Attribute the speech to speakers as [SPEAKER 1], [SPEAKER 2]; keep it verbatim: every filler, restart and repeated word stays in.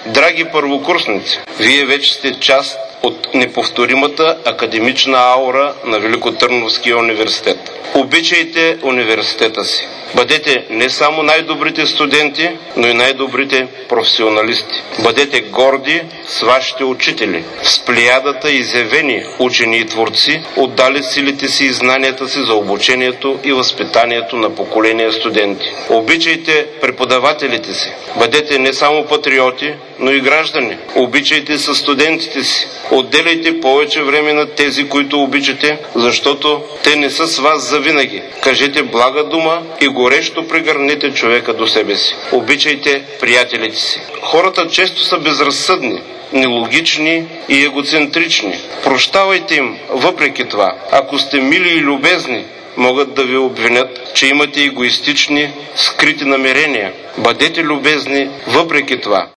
[SPEAKER 1] Драги първокурсници, вие вече сте част от неповторимата академична аура на Великотърновския университет. Обичайте университета си. Бъдете не само най-добрите студенти, но и най-добрите професионалисти. Бъдете горди с вашите учители, с плеядата изявени учени и творци, отдали силите си и знанията си за обучението и възпитанието на поколения студенти. Обичайте преподавателите си. Бъдете не само патриоти, но и граждани. Обичайте със студентите си. Отделяйте повече време на тези, които обичате, защото те не са с вас завинаги. Кажете блага дума и горещо прегърнете човека до себе си. Обичайте приятелите си. Хората често са безразсъдни, нелогични и егоцентрични. Прощавайте им въпреки това. Ако сте мили и любезни, могат да ви обвинят, че имате егоистични, скрити намерения. Бъдете любезни въпреки това.